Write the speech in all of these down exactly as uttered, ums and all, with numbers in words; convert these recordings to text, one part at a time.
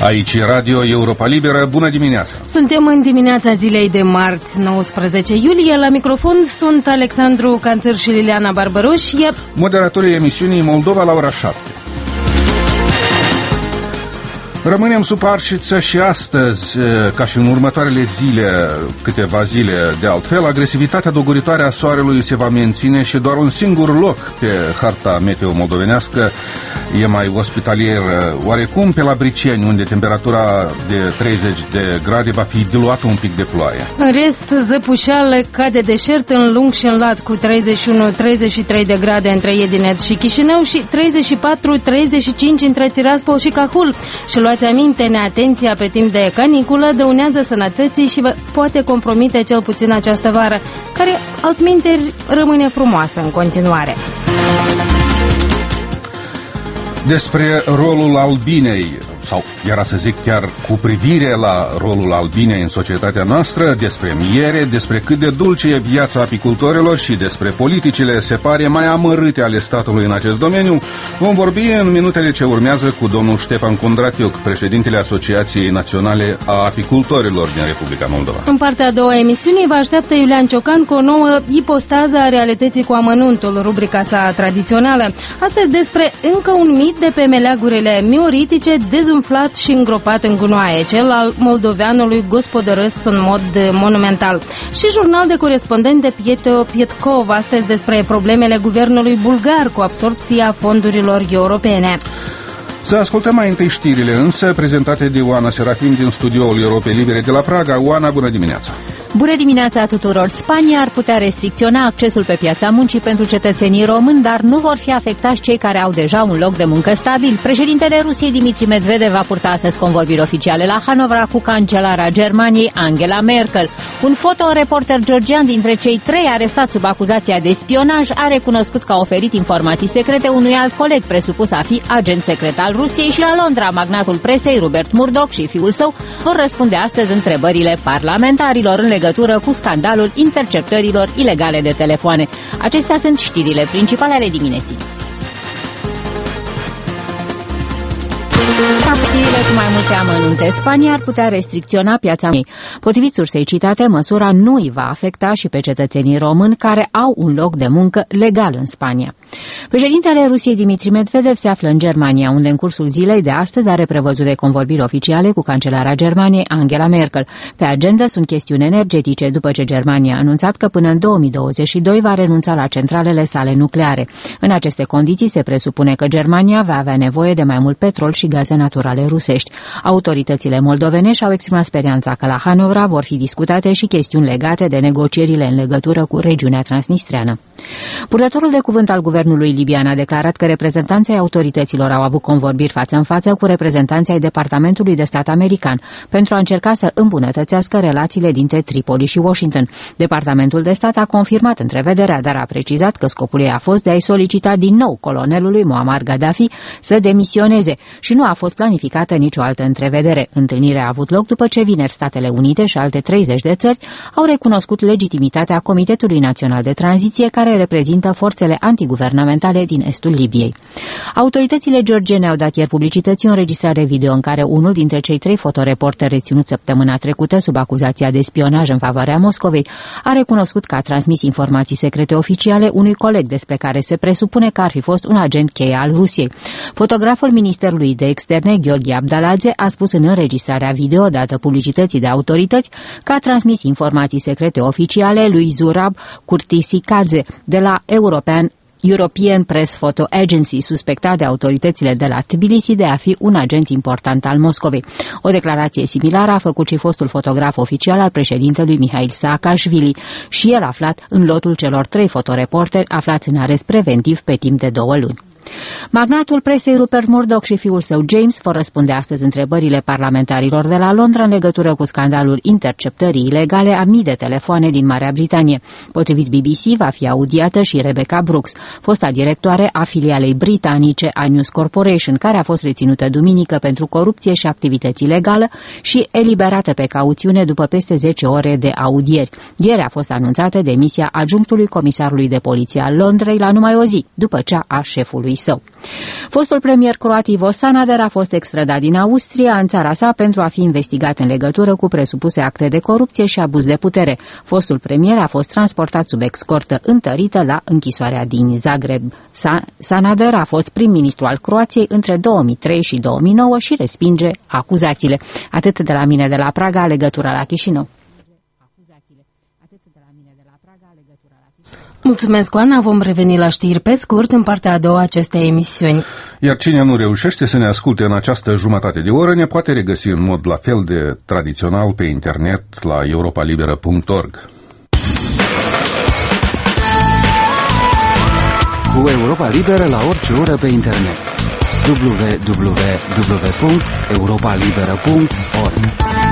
Aici Radio Europa Liberă, bună dimineața! Suntem în dimineața zilei de marți, nouăsprezece iulie. La microfon sunt Alexandru Canțăr și Liliana Barbăroș. Moderatorii emisiunii Moldova la ora șapte. Rămânem sub arșiță și astăzi, ca și în următoarele zile, câteva zile de altfel, agresivitatea dogoritoare a soarelui se va menține și doar un singur loc pe harta meteo moldovenească e mai ospitalier oarecum, pe la Briceni, unde temperatura de treizeci de grade va fi diluată un pic de ploaie. În rest, zăpușeală ca de deșert în lung și în lat, cu treizeci și unu treizeci și trei de grade între Edinet și Chișinău și treizeci și patru treizeci și cinci între Tiraspol și Cahul. Și luați aminte, neatenția pe timp de caniculă dăunează sănătății și vă poate compromite cel puțin această vară, care altminteri rămâne frumoasă în continuare. Despre rolul albinei, sau era să zic chiar cu privire la rolul albinei în societatea noastră, despre miere, despre cât de dulce e viața apicultorilor și despre politicile, se pare, mai amărâte ale statului în acest domeniu, vom vorbi în minutele ce urmează cu domnul Ștefan Condratiuc, președintele Asociației Naționale a Apicultorilor din Republica Moldova. În partea a doua emisiunii vă așteaptă Iulian Ciocan cu o nouă ipostază a realității cu amănuntul, rubrica sa tradițională. Astăzi despre încă un mit de pe meleagurile mioritice, dezumflat și îngropat în gunoaie, cel al moldoveanului gospodărăs în mod monumental. Și jurnal de corespondent de Pietro Pietkov, astăzi despre problemele guvernului bulgar cu absorbția fondurilor europene. Să ascultăm mai întâi știrile, însă, prezentate de Oana Serafim din studioul Europei Libere de la Praga. Oana, bună dimineața! Bună dimineața tuturor! Spania ar putea restricționa accesul pe piața muncii pentru cetățenii români, dar nu vor fi afectați cei care au deja un loc de muncă stabil. Președintele Rusiei Dimitri Medvedev va purta astăzi convorbiri oficiale la Hanovra cu cancelara Germaniei Angela Merkel. Un fotoreporter georgian dintre cei trei arestați sub acuzația de spionaj a recunoscut că a oferit informații secrete unui alt coleg presupus a fi agent secret al Rusiei. Și la Londra, magnatul presei Rupert Murdoch și fiul său vor răspunde astăzi întrebările parlamentarilor în legătură cu scandalul interceptărilor ilegale de telefoane. Acestea sunt știrile principale ale dimineții. Știrile cu mai multe amănunte. Spania ar putea restricționa piața muncii. Potrivit sursei citate, măsura nu îi va afecta și pe cetățenii români care au un loc de muncă legal în Spania. Președintele Rusiei Dimitri Medvedev se află în Germania, unde în cursul zilei de astăzi are prevăzute convorbiri oficiale cu cancelara Germaniei Angela Merkel. Pe agenda sunt chestiuni energetice, după ce Germania a anunțat că până în două mii douăzeci și doi va renunța la centralele sale nucleare. În aceste condiții se presupune că Germania va avea nevoie de mai mult petrol și gaze naturale rusești. Autoritățile moldovenești au exprimat speranța că la Hanovra vor fi discutate și chestiuni legate de negocierile în legătură cu regiunea transnistreană. Purtătorul de cuvânt al guvernului libian a declarat că reprezentanții autorităților au avut convorbiri față în față cu reprezentanții ai Departamentului de Stat american pentru a încerca să îmbunătățească relațiile dintre Tripoli și Washington. Departamentul de Stat a confirmat întrevederea, dar a precizat că scopul ei a fost de a-i solicita din nou colonelului Muammar Gaddafi să demisioneze și nu a fost planificată nicio altă întrevedere. Întâlnirea a avut loc după ce vineri Statele Unite și alte treizeci de țări au recunoscut legitimitatea Comitetului Național de Tranziție, care reprezintă forțele antiguvernamentale din estul Libiei. Autoritățile georgiene au dat ieri publicității o înregistrare video în care unul dintre cei trei fotoreporteri reținuți săptămâna trecută sub acuzația de spionaj în favoarea Moscovei a recunoscut că a transmis informații secrete oficiale unui coleg despre care se presupune că ar fi fost un agent cheie al Rusiei. Fotograful Ministerului de Externe, Gheorghe Abdaladze, a spus în înregistrarea video dată publicității de autorități că a transmis informații secrete oficiale lui Zurab Kurtisikadze de la European European Press Photo Agency, suspectat de autoritățile de la Tbilisi de a fi un agent important al Moscovei. O declarație similară a făcut și fostul fotograf oficial al președintelui Mihail Saakashvili și el aflat în lotul celor trei fotoreporteri aflați în arest preventiv pe timp de două luni. Magnatul presei Rupert Murdoch și fiul său James vor răspunde astăzi întrebările parlamentarilor de la Londra în legătură cu scandalul interceptării ilegale a mii de telefoane din Marea Britanie. Potrivit B B C, va fi audiată și Rebecca Brooks, fosta directoare a filialei britanice a News Corporation, care a fost reținută duminică pentru corupție și activități ilegale și eliberată pe cauțiune după peste zece ore de audieri. Ieri a fost anunțată demisia adjunctului comisarului de poliție al Londrei la numai o zi, după cea a șefului partidului său. Fostul premier croat Ivo Sanader a fost extradat din Austria în țara sa pentru a fi investigat în legătură cu presupuse acte de corupție și abuz de putere. Fostul premier a fost transportat sub escortă întărită la închisoarea din Zagreb. Sanader a fost prim-ministru al Croației între două mii trei și două mii nouă și respinge acuzațiile. Atât de la mine de la Praga, legătura la Chișinău. Mulțumesc, Oana. Vom reveni la știri pe scurt în partea a doua acestei emisiuni. Iar cine nu reușește să ne asculte în această jumătate de oră ne poate regăsi în mod la fel de tradițional pe internet la europa liberă punct org. Cu Europa Liberă la orice oră pe internet. w w w punct europa liberă punct org.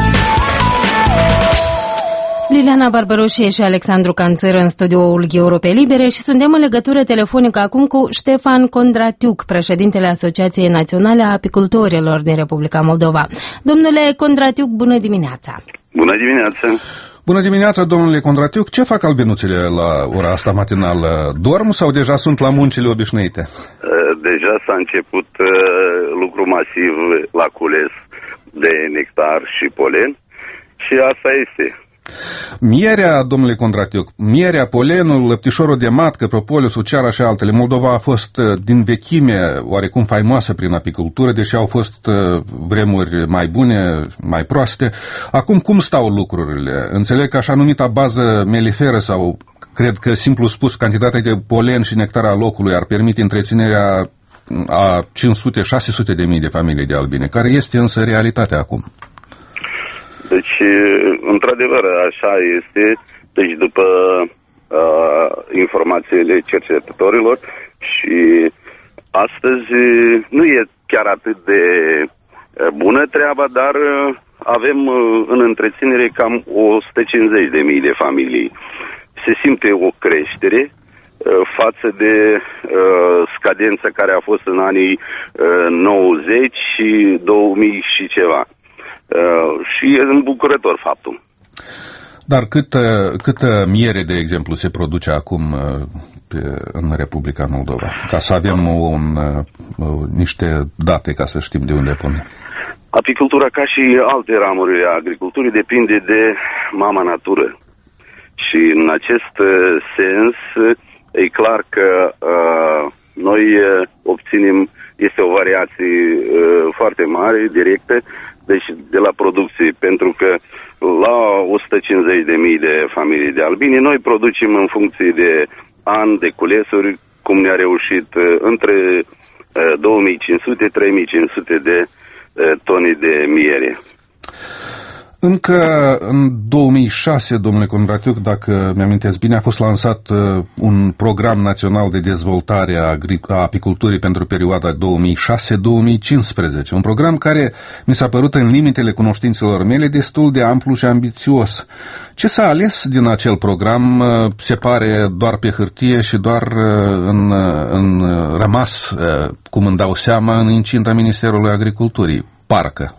Liliana Barbaroșie și Alexandru Canțăr în studioul Europei Libere și suntem în legătură telefonică acum cu Ștefan Condratiuc, președintele Asociației Naționale a Apicultorilor din Republica Moldova. Domnule Condratiuc, bună dimineața! Bună dimineața! Bună dimineața, domnule Condratiuc! Ce fac albinuțele la ora asta matinală? Dorm sau deja sunt la muncile obișnuite? Deja s-a început lucru masiv la cules de nectar și polen și asta este. Mierea, domnule Condratiuc, mierea, polenul, lăptișorul de matcă, propolisul, ceara și altele. Moldova a fost din vechime oarecum faimoasă prin apicultură, deși au fost vremuri mai bune, mai proaste. Acum cum stau lucrurile? Înțeleg că așa numita bază meliferă sau, cred că simplu spus, cantitatea de polen și nectar a locului ar permite întreținerea a cinci sute șase sute de mii de familii de albine, care este însă realitatea acum. Deci, într-adevăr, așa este. Deci, după uh, informațiile cercetătorilor și astăzi nu e chiar atât de bună treaba, dar avem în întreținere cam o sută cincizeci de mii de familii. Se simte o creștere uh, față de uh, scadența care a fost în anii uh, nouăzeci și două mii și ceva. Uh, și e îmbucurător faptul. Dar câtă, câtă miere, de exemplu, se produce acum uh, pe, în Republica Moldova? Ca să avem un, uh, niște date, ca să știm de unde pune. Apicultura, ca și alte ramuri a agriculturii, depinde de mama natură. Și în acest uh, sens, e clar că uh, noi uh, obținem, este o variație uh, foarte mare, directă, deci de la producție, pentru că la o sută cincizeci de mii de familii de albini, noi producem în funcție de an, de culesuri, cum ne-a reușit între două mii cinci sute - trei mii cinci sute de tone de miere. Încă în două mii șase, domnule Condratiuc, dacă mi-amintesc bine, a fost lansat uh, un program național de dezvoltare a, a apiculturii pentru perioada două mii șase - două mii cincisprezece. Un program care mi s-a părut în limitele cunoștințelor mele destul de amplu și ambițios. Ce s-a ales din acel program uh, se pare doar pe hârtie și doar uh, în, uh, în rămas, uh, cum îmi dau seama, în incinta Ministerului Agriculturii. Parcă.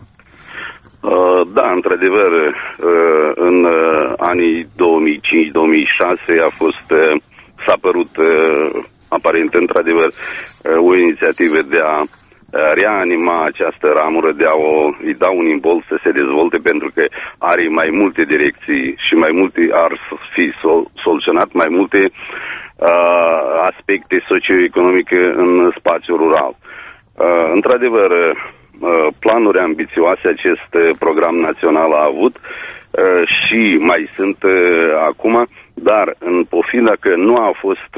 Da, într-adevăr, în anii două mii cinci - două mii șase a fost, s-a părut aparent, într-adevăr, o inițiativă de a reanima această ramură, de a o, îi da un imbold să se dezvolte, pentru că are mai multe direcții și mai multe ar fi sol, soluționat mai multe uh, aspecte socioeconomice în spațiul rural. Uh, într-adevăr, planuri ambițioase acest program național a avut și mai sunt acum, dar în pofida că nu a fost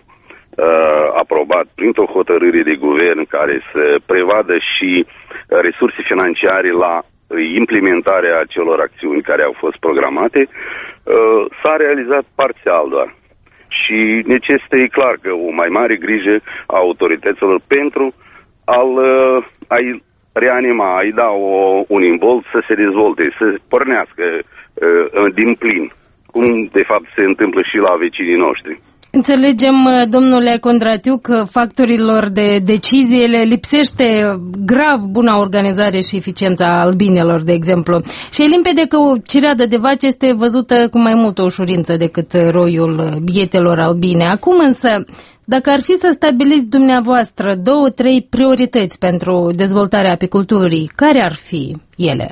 aprobat printr-o hotărâre de guvern care să prevadă și resurse financiare la implementarea acelor acțiuni care au fost programate, s-a realizat parțial doar. Și necesită, e clar, că o mai mare grijă a autorităților pentru a-l, a-i reanima, a-i da o, un imbold să se dezvolte, să pornească uh, din plin, cum de fapt se întâmplă și la vecinii noștri. Înțelegem, domnule Condratiuc, că factorilor de decizie le lipsește grav buna organizare și eficiența albinelor, de exemplu. Și e limpede că o cireadă de vaci este văzută cu mai multă ușurință decât roiul bietelor albine. Acum însă, Dacă ar fi să stabiliți dumneavoastră două, trei priorități pentru dezvoltarea apiculturii, care ar fi ele?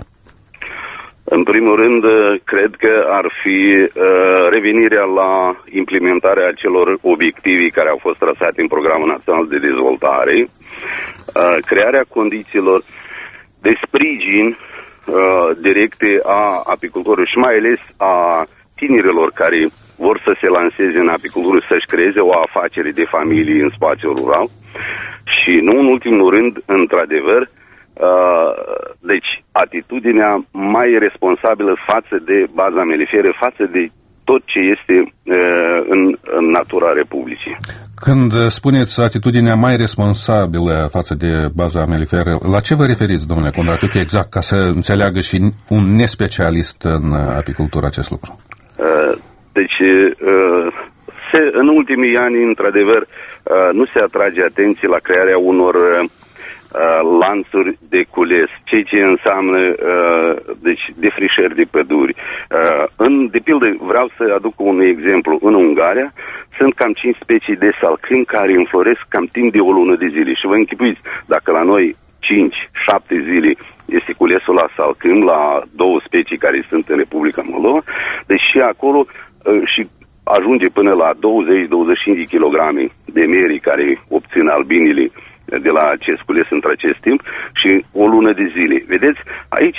În primul rând, cred că ar fi uh, revenirea la implementarea acelor obiective care au fost trasate în Programul Național de Dezvoltare, uh, crearea condițiilor de sprijin uh, directe a apicultorilor și mai ales a tinerilor care vor să se lanseze în apicultură, să-și creeze o afacere de familie în spațiul rural și, nu în ultimul rând, într-adevăr, Uh, deci atitudinea mai responsabilă față de baza melifere, față de tot ce este uh, în, în natura Republicii. Când spuneți atitudinea mai responsabilă față de baza melifere, la ce vă referiți, domnule Condratiu, exact, ca să înțeleagă și un nespecialist în apicultură acest lucru? Uh, deci, uh, se, în ultimii ani, într-adevăr, uh, nu se atrage atenție la crearea unor uh, lanțuri de cules, ceea ce înseamnă uh, deci defrișări de păduri. Uh, în, de pildă, vreau să aduc un exemplu. În Ungaria sunt cam cinci specii de salcâm care înfloresc cam timp de o lună de zile. Și vă închipuiți, dacă la noi cinci șapte zile este culesul la salcâm, la două specii care sunt în Republica Moldova, deci și acolo uh, și ajunge până la douăzeci douăzeci și cinci de kilograme de meri care obțin albinile de la acest cules între acest timp și o lună de zile. Vedeți, aici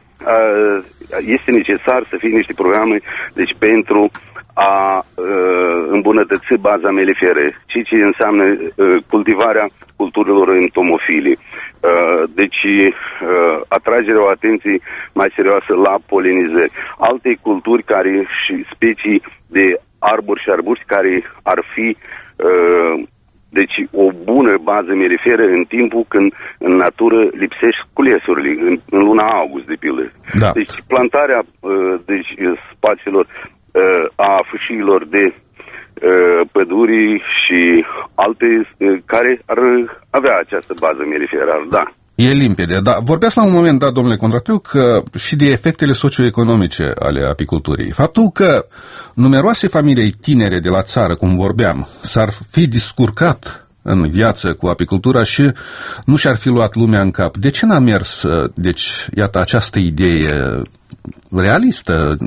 este necesar să fie niște programe deci pentru a îmbunătăți baza melifere, ceea ce înseamnă cultivarea culturilor entomofile. Deci atragerea atenției mai serioasă la polinizări. Alte culturi care și specii de arbori și arbuști care ar fi deci o bună bază meliferă în timpul când în natură lipsești culesurile, în, în luna august, de pildă. Da. Deci plantarea deci, spațiilor a fâșiilor de păduri și alte care ar avea această bază meliferă, da. E limpede, dar vorbeați la un moment dat, domnule Condratiu, că și de efectele socioeconomice ale apiculturii. Faptul că numeroase familii tinere de la țară, cum vorbeam, s-ar fi descurcat în viață cu apicultura și nu și-ar fi luat lumea în cap. De ce n-a mers, deci, iată, această idee realistă,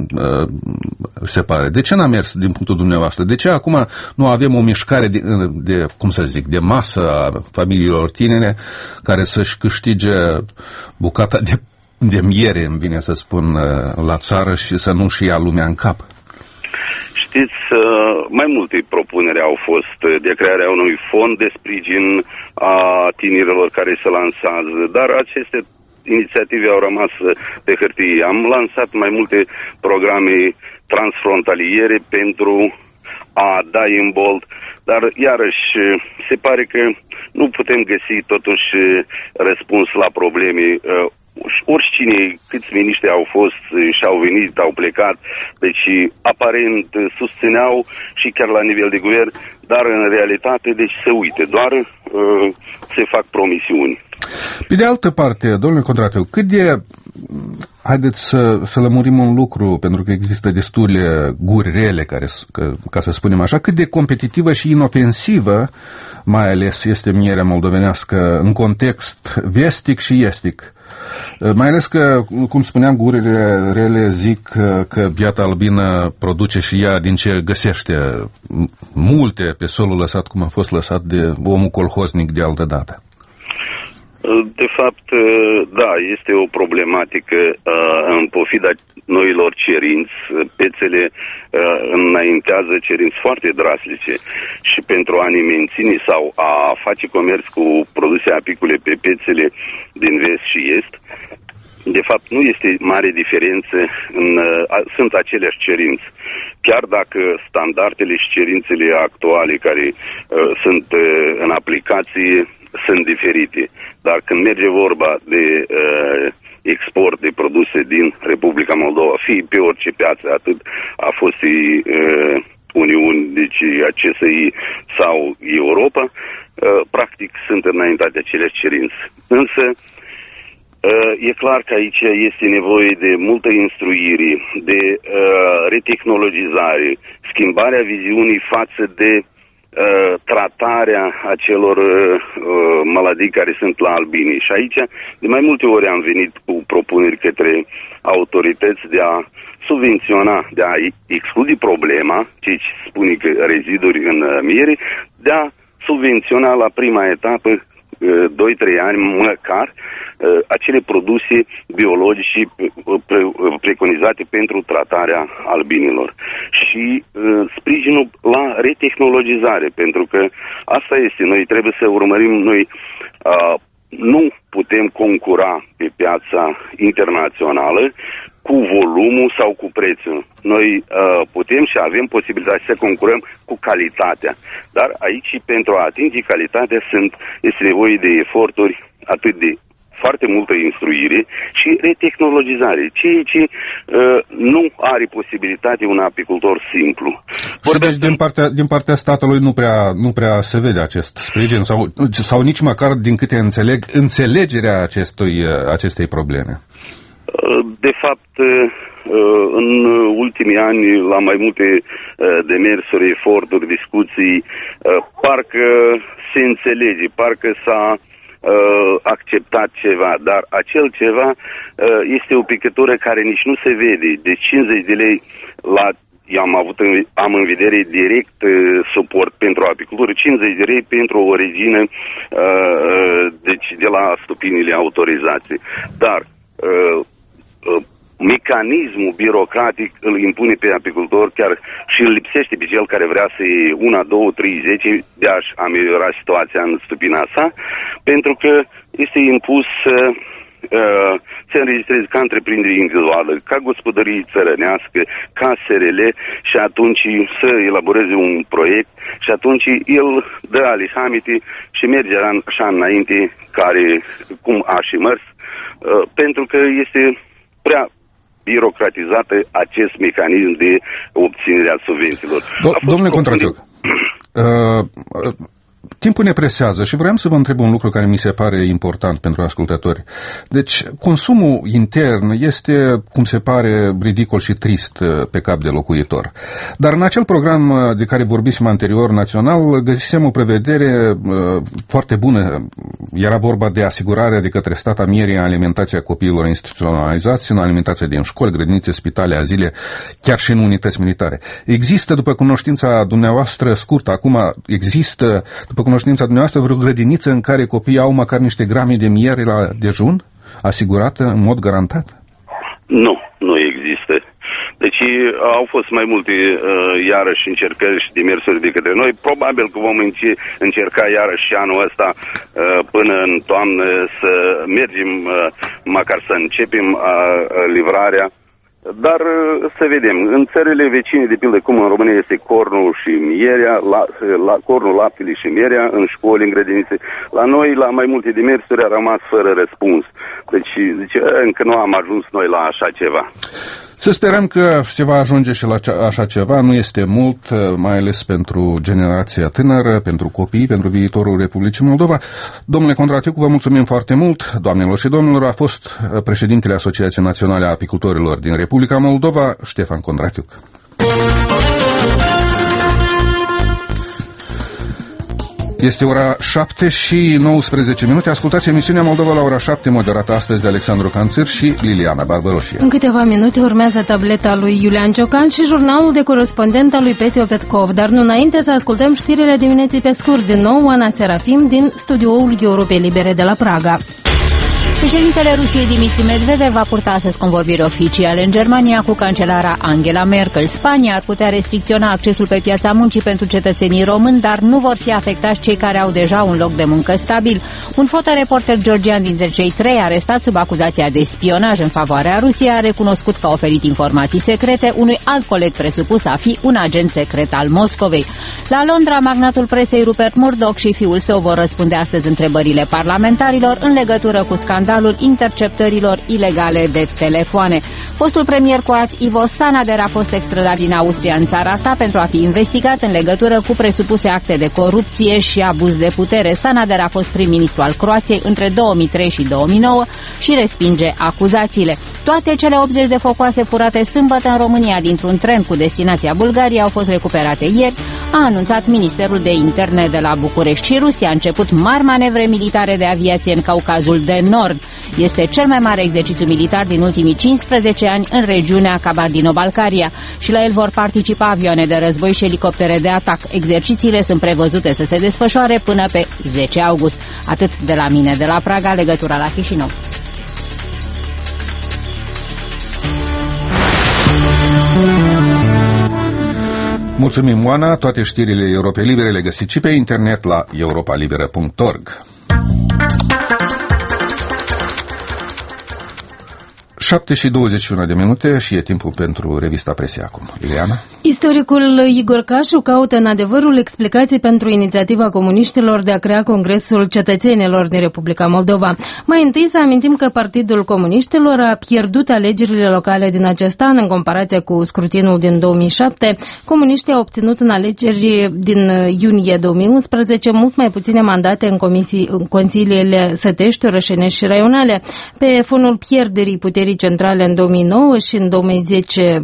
se pare? De ce n-a mers din punctul dumneavoastră? De ce acum nu avem o mișcare de, de cum să zic, de masă a familiilor tinere care să-și câștige bucata de, de miere, îmi vine să spun, la țară și să nu-și ia lumea în cap? Știți, mai multe propuneri au fost de crearea unui fond de sprijin a tinerilor care se lansează, dar aceste inițiative au rămas pe hârtie. Am lansat mai multe programe transfrontaliere pentru a da imbold, dar iarăși se pare că nu putem găsi totuși răspuns la probleme. Oricine, câți miniștri au fost și au venit, au plecat, deci aparent susțineau și chiar la nivel de guvern, dar în realitate deci se uite, doar uh, se fac promisiuni. Pe de altă parte, domnule Condratiu, cât de, haideți să, să lămurim un lucru, pentru că există destule guri rele, care, că, ca să spunem așa, cât de competitivă și inofensivă, mai ales, este mierea moldovenească în context vestic și estic. Mai ales că, cum spuneam, gurile rele zic că, că biata albină produce și ea din ce găsește multe pe solul lăsat cum a fost lăsat de omul colhoznic de altă dată. De fapt, da, este o problematică în pofida noilor cerinți. Pețele înaintează cerinți foarte drastice și pentru a ne menține sau a face comerț cu produse apicole pe pețele din vest și est, de fapt nu este mare diferență, în, sunt aceleași cerinți. Chiar dacă standardele și cerințele actuale care uh, sunt uh, în aplicație sunt diferite. Dar când merge vorba de uh, export de produse din Republica Moldova, fie pe orice piață, atât a fost uh, Uniuni, deci a C S I sau Europa, uh, practic sunt înaintate aceleași cerințe. Însă, e clar că aici este nevoie de multă instruire, de uh, retehnologizare, schimbarea viziunii față de uh, tratarea acelor uh, maladii care sunt la albini. Și aici, de mai multe ori am venit cu propuneri către autorități de a subvenționa, de a exclude problema, ceea ce spune că reziduri în miere, de a subvenționa la prima etapă doi trei ani măcar acele produse biologice preconizate pentru tratarea albinilor. Și sprijinul la retehnologizare, pentru că asta este, noi trebuie să urmărim, noi nu putem concura pe piața internațională cu volumul sau cu prețul. Noi uh, putem și avem posibilitatea să concurăm cu calitatea. Dar aici, pentru a atinge calitatea, sunt, este nevoie de eforturi atât de foarte multă instruire și retehnologizare, ceea ce uh, nu are posibilitate un apicultor simplu. Și deci din partea, din partea statului nu prea, nu prea se vede acest sprijin sau, sau nici măcar, din câte înțeleg, înțelegerea acestui, acestei probleme. De fapt, în ultimii ani, la mai multe demersuri, eforturi, discuții, parcă se înțelege, parcă s-a acceptat ceva, dar acel ceva este o picătură care nici nu se vede. De cincizeci de lei la Eu am avut în, am în vedere direct uh, suport pentru apicultură, cincizeci de lei pentru o regină, uh, deci de la stupinile autorizate. Dar uh, uh, mecanismul birocratic îl impune pe apicultor chiar și îl lipsește pe cel care vrea să iei una, două, trei, zece de a-și ameliora situația în stupina sa, pentru că este impus uh, Uh, se înregistreze ca întreprindere individuală, ca gospodărie țărănească, ca S R L și atunci să elaboreze un proiect și atunci el dă alihamite și merge așa înainte care, cum a și mers, uh, pentru că este prea birocratizată acest mecanism de obținere a subvențiilor. Do- domnule Contraciuc, uh, timpul ne presează și vreau să vă întreb un lucru care mi se pare important pentru ascultători. Deci, consumul intern este, cum se pare, ridicol și trist pe cap de locuitor. Dar în acel program de care vorbisem anterior, național, găsisem o prevedere uh, foarte bună. Era vorba de asigurarea de către stat a mierii în alimentația copiilor instituționalizați, în alimentația din școli, grădinițe, spitale, azile, chiar și în unități militare. Există, după cunoștința dumneavoastră scurtă, acum există după cunoștința dumneavoastră, vreo grădiniță în care copiii au măcar niște grame de miere la dejun, asigurată în mod garantat? Nu, nu există. Deci au fost mai multe, uh, iarăși, încercări și demersuri de către noi. Probabil că vom încerca iarăși și anul ăsta, uh, până în toamnă, să mergem, uh, măcar să începem uh, livrarea. Dar să vedem, în țările vecine, de pildă cum în România este cornul și mierea, la, la cornul, laptele și mierea, în școli, în grădinițe, la noi, la mai multe demersuri, a rămas fără răspuns. Deci, zice, încă nu am ajuns noi la așa ceva. Să sperăm că se va ajunge și la așa ceva, nu este mult, mai ales pentru generația tânără, pentru copii, pentru viitorul Republicii Moldova. Domnule Contraciuc, vă mulțumim foarte mult, doamnelor și domnilor, a fost președintele Asociației Naționale a Apicultorilor din Republica Moldova, Ștefan Contraciuc. Este ora șapte și nouăsprezece minute. Ascultați emisiunea Moldova la ora șapte, moderată astăzi de Alexandru Canțir și Liliana Barbaroșie. În câteva minute urmează tableta lui Iulian Ciocan și jurnalul de corespondent al lui Petio Petkov. Dar nu înainte să ascultăm știrile dimineții pe scurt. Din nou, Ana Serafim din studioul Europei Libere de la Praga. Președintele Rusiei Dimitri Medvedev va purta astăzi convorbiri oficiale în Germania cu cancelara Angela Merkel. Spania ar putea restricționa accesul pe piața muncii pentru cetățenii români, dar nu vor fi afectați cei care au deja un loc de muncă stabil. Un fotoreporter georgian dintre cei trei arestat sub acuzația de spionaj în favoarea Rusiei a recunoscut că a oferit informații secrete unui alt coleg presupus a fi un agent secret al Moscovei. La Londra, magnatul presei Rupert Murdoch și fiul său vor răspunde astăzi întrebările parlamentarilor în legătură cu scandalul interceptărilor ilegale de telefoane. Fostul premier croat Ivo Sanader a fost extradat din Austria în țara sa pentru a fi investigat în legătură cu presupuse acte de corupție și abuz de putere. Sanader a fost prim-ministru al Croației între două mii trei și două mii nouă și respinge acuzațiile. Toate cele optzeci de focoase furate sâmbătă în România dintr-un tren cu destinația Bulgaria au fost recuperate ieri. a anunțat Ministerul de Interne de la București și Rusia a început mari manevre militare de aviație în Caucazul de Nord. Este cel mai mare exercițiu militar din ultimii cincisprezece ani în regiunea Kabardino-Balcaria și la el vor participa avioane de război și elicoptere de atac. Exercițiile sunt prevăzute să se desfășoare până pe zece august. Atât de la mine, de la Praga, legătura la Chișinău. Mulțumim, Oana. Toate știrile Europei Libere le găsiți și pe internet la europa liberă punct org. șapte și douăzeci și unu de minute și e timpul pentru revista Presia acum. Ileana? Istoricul Igor Cașu caută în adevărul explicații pentru inițiativa comuniștilor de a crea Congresul Cetățenilor din Republica Moldova. Mai întâi să amintim că Partidul Comuniștilor a pierdut alegerile locale din acest an în comparație cu scrutinul din două mii șapte. Comuniștii au obținut în alegeri din iunie două mii unsprezece mult mai puține mandate în, comisii, în consiliile sătești, orășenești și raionale. Pe fonul pierderii puterii centrale în două mii nouă și în două mii zece,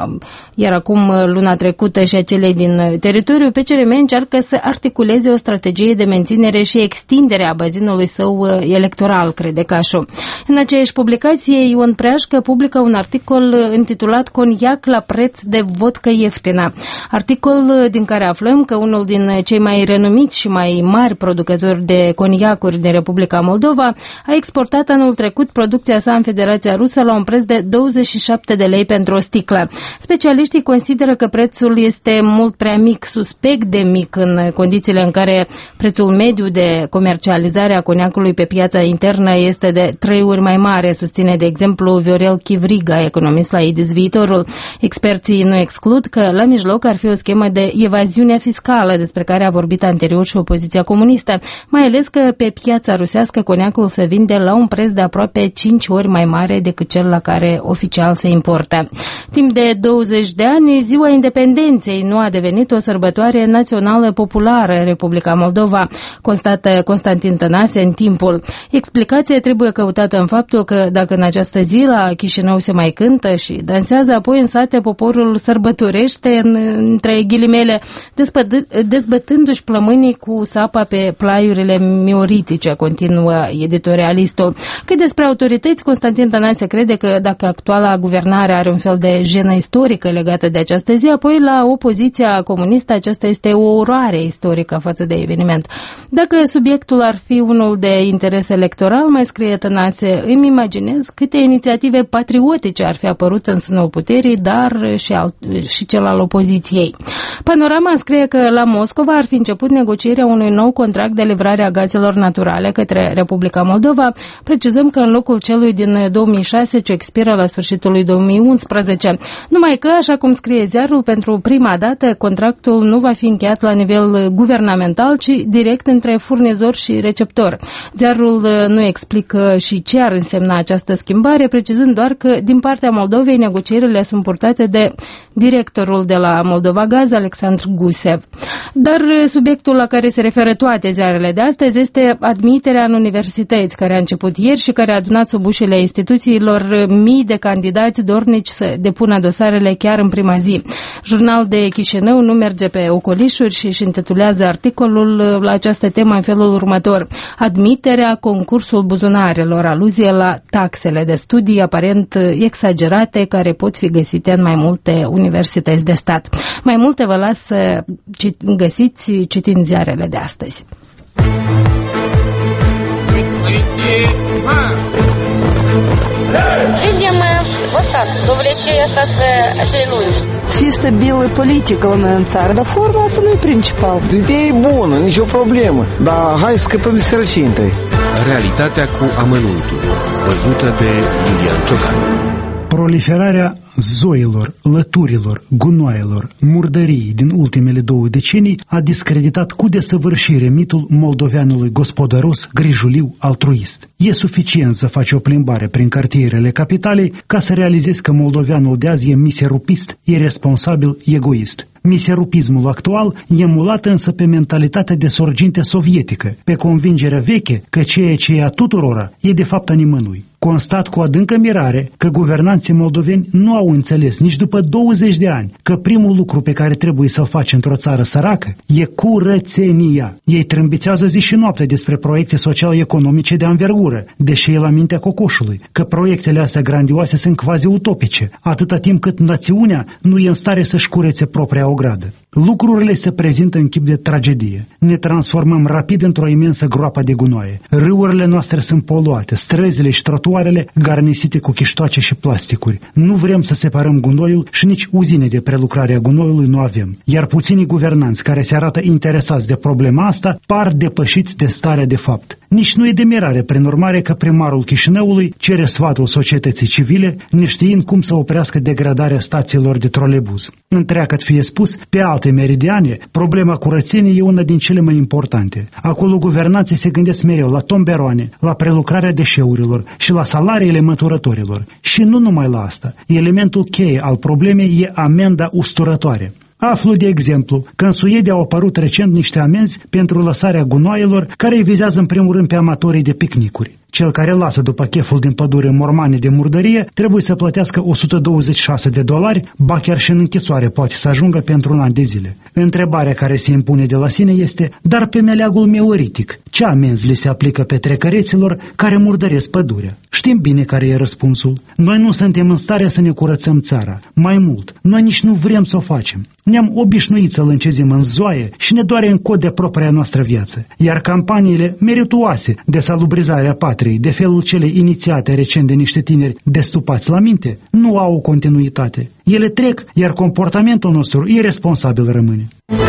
iar acum luna trecută și a celei din teritoriu, P C R M încearcă să articuleze o strategie de menținere și extindere a bazinului său electoral, crede Cașu. În aceeași publicație, Ion Preașcă publică un articol intitulat Coniac la preț de vodcă ieftină. Articol din care aflăm că unul din cei mai renumiți și mai mari producători de coniacuri din Republica Moldova a exportat anul trecut producția sa în Federația Rusă la un preț de douăzeci și șapte de lei pentru o sticlă. Specialiștii consideră că prețul este mult prea mic, suspect de mic, în condițiile în care prețul mediu de comercializare a coniacului pe piața internă este de trei ori mai mare, susține de exemplu Viorel Chivriga, economist la I D I S Viitorul. Experții nu exclud că la mijloc ar fi o schemă de evaziune fiscală despre care a vorbit anterior și opoziția comunistă, mai ales că pe piața rusească coniacul se vinde la un preț de aproape cinci ori mai mare decât cel la care oficial se importă. Timp de douăzeci de ani, Ziua Independenței nu a devenit o sărbătoare națională populară în Republica Moldova, constată Constantin Tănase în Timpul. Explicația trebuie căutată în faptul că dacă în această zi la Chișinău se mai cântă și dansează, apoi în sate poporul sărbătorește, în, între ghilimele, dezbătându-și plămânii cu sapa pe plaiurile mioritice, continuă editorialistul. Cât despre autorități, Constantin Tănase crede că dacă actuala guvernare are un fel de jenă istorică legată de această zi, apoi la opoziția comunistă aceasta este o oroare istorică față de eveniment. Dacă subiectul ar fi unul de interes electoral, mai scrie Tănase, îmi imaginez câte inițiative patriotice ar fi apărut în sânul puterii, dar și, al, și cel al opoziției. Panorama scrie că la Moscova ar fi început negocierea unui nou contract de livrare a gazelor naturale către Republica Moldova. Precizăm că în locul celui din două mii șase ce expiră la sfârșitul lui două mii unsprezece. Numai că, așa cum scrie ziarul, pentru prima dată contractul nu va fi încheiat la nivel guvernamental, ci direct între furnizor și receptor. Ziarul nu explică și ce ar însemna această schimbare, precizând doar că din partea Moldovei negocierile sunt purtate de directorul de la Moldova Gaz, Alexandru Gusev. Dar subiectul la care se referă toate ziarele de astăzi este admiterea în universități, care a început ieri și care a adunat sub ușile instituțiilor mii de candidați dornici să depună dosarele chiar în prima zi. Jurnal de Chișinău nu merge pe ocolișuri și își intitulează articolul la această temă în felul următor: admiterea, concursul buzunarelor, aluzie la taxele de studii aparent exagerate care pot fi găsite în mai multe universități de stat. Mai multe vă las să găsiți citind ziarele de astăzi. Видимо, вот так, до влечения остаться lungi. Fie stabilă politică la noi în țară, dar forma asta nu e principal. Ideea e bună, nicio problemă, dar hai să scăpăm de sărăcie întâi. Realitatea cu amănuntul, văzută de Iulian Ciocan. Proliferarea zoilor, lăturilor, gunoaielor, murdăriei din ultimele două decenii a discreditat cu desăvârșire mitul moldoveanului gospodăros, grijuliu, altruist. E suficient să faci o plimbare prin cartierele capitalei ca să realizezi că moldoveanul de azi e miserupist, irresponsabil, egoist. Miserupismul actual e emulat însă pe mentalitatea de sorginte sovietică, pe convingerea veche că ceea ce e a tuturora e de fapt a nimănui. Constat cu adâncă mirare că guvernanții moldoveni nu au înțeles nici după douăzeci de ani că primul lucru pe care trebuie să-l faci într-o țară săracă e curățenia. Ei trâmbițează zi și noapte despre proiecte social-economice de anvergură, deși e la mintea cocoșului, că proiectele astea grandioase sunt quasi utopice, atâta timp cât națiunea nu e în stare să-și curețe propria ogradă. Lucrurile se prezintă în chip de tragedie. Ne transformăm rapid într-o imensă groapă de gunoaie. Râurile noastre sunt poluate, străzile și trotuarele garnisite cu chiștoace și plasticuri. Nu vrem să separăm gunoiul și nici uzine de prelucrare a gunoiului nu avem. Iar puținii guvernanți care se arată interesați de problema asta par depășiți de starea de fapt. Nici nu e de mirare, prin urmare, că primarul Chișinăului cere sfatul societății civile, neștiind cum să oprească degradarea stațiilor de trolebuz. Întreagăt fie spus, pe alte meridiane, problema curățeniei e una din cele mai importante. Acolo guvernanții se gândesc mereu la tomberoane, la prelucrarea deșeurilor și la salariile măturătorilor. Și nu numai la asta. Elementul cheie al problemei e amenda usturătoare. Aflu, de exemplu, că în Suedia au apărut recent niște amenzi pentru lăsarea gunoaielor care îi vizează în primul rând pe amatorii de picnicuri. Cel care lasă după cheful din pădure mormane de murdărie trebuie să plătească o sută douăzeci și șase de dolari, ba chiar și în închisoare poate să ajungă pentru un an de zile. Întrebarea care se impune de la sine este, dar pe meleagul meoritic, ce amenzi le se aplică pe trecăreților care murdăresc pădurea? Știm bine care e răspunsul. Noi nu suntem în stare să ne curățăm țara. Mai mult, noi nici nu vrem să o facem. Ne-am obișnuit să-l încezim în zoaie și ne doare în cod de propria noastră viață. Iar campaniile merituoase de salubrizare a patriei, de felul cele inițiate recent de niște tineri destupați la minte, nu au o continuitate. Ele trec, iar comportamentul nostru iresponsabil rămâne.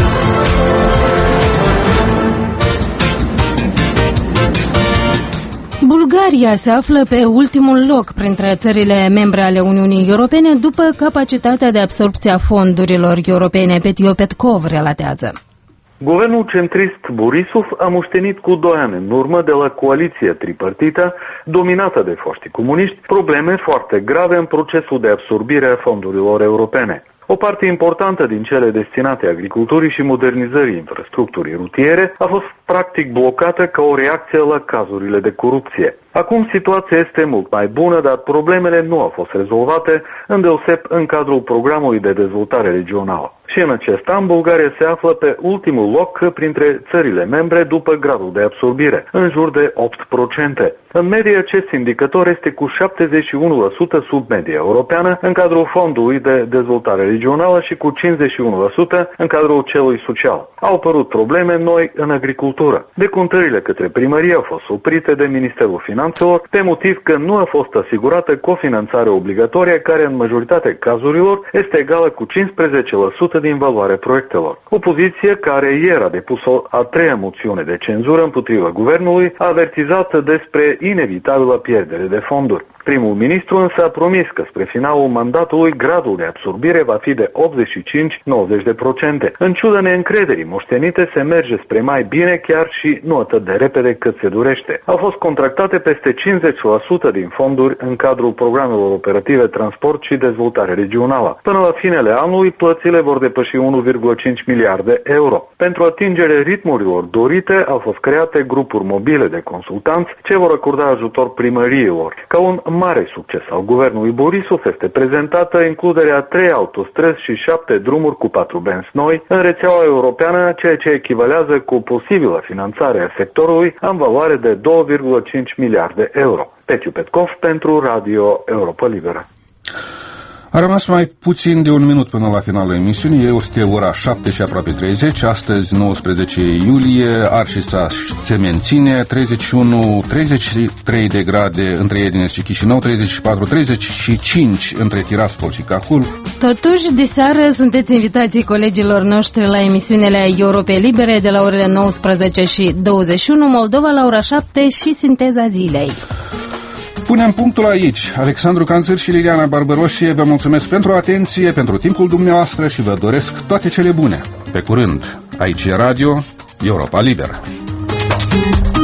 Bulgaria se află pe ultimul loc printre țările membre ale Uniunii Europene după capacitatea de absorbție a fondurilor europene. Petio Petkov relatează. Guvernul centrist Borisov a moștenit cu doi ani în urmă de la coaliția tripartită dominată de foștii comuniști probleme foarte grave în procesul de absorbire a fondurilor europene. O parte importantă din cele destinate agriculturii și modernizării infrastructurii rutiere a fost practic blocată ca o reacție la cazurile de corupție. Acum situația este mult mai bună, dar problemele nu au fost rezolvate, îndeoseb în cadrul programului de dezvoltare regională. Și în acest an, Bulgaria se află pe ultimul loc printre țările membre după gradul de absorbire, în jur de opt la sută. În medie, acest indicator este cu șaptezeci și unu la sută sub media europeană în cadrul Fondului de Dezvoltare Regională și cu cincizeci și unu la sută în cadrul celui social. Au apărut probleme noi în agricultură. Decontările către primărie au fost oprite de Ministerul Finanțelor pe motiv că nu a fost asigurată cofinanțare obligatorie care în majoritatea cazurilor este egală cu cincisprezece la sută din valoarea proiectelor. Opoziția, care ieri a depus o a treia moțiune de cenzură împotriva guvernului, a avertizat despre inevitabilă pierdere de fonduri. Primul ministru însă a promis că spre finalul mandatului gradul de absorbire va fi de optzeci și cinci la nouăzeci de procente. În ciuda neîncrederii moștenite, se merge spre mai bine chiar și nu atât de repede cât se dorește. Au fost contractate peste cincizeci la sută din fonduri în cadrul programelor operative transport și dezvoltare regională. Până la finele anului, plățile vor depăși unu virgulă cinci miliarde euro. Pentru atingerea ritmurilor dorite, au fost create grupuri mobile de consultanți ce vor acorda ajutor primăriilor. Ca un mare succes al guvernului Borisov este prezentată includerea a trei autostrăzi și șapte drumuri cu patru benzi noi în rețeaua europeană, ceea ce echivalează cu posibilă finanțare a sectorului în valoare de două virgulă cinci miliarde euro. Petio Petkov pentru Radio Europa Liberă. A rămas mai puțin de un minut până la finalul emisiunii. Este ora șapte și aproape treizeci. Astăzi, nouăsprezece iulie, Arșița se menține treizeci și unu treizeci și trei de grade între Edines și Chișinău, treizeci și patru treizeci și cinci între Tiraspol și Cahul. Totuși, diseară sunteți invitații colegilor noștri la emisiunile Europe Libere de la orele nouăsprezece și douăzeci și unu, Moldova la ora șapte și Sinteza Zilei. Punem punctul aici. Alexandru Canțăr și Liliana Barbăroșie vă mulțumesc pentru atenție, pentru timpul dumneavoastră și vă doresc toate cele bune. Pe curând, aici e Radio Europa Liberă.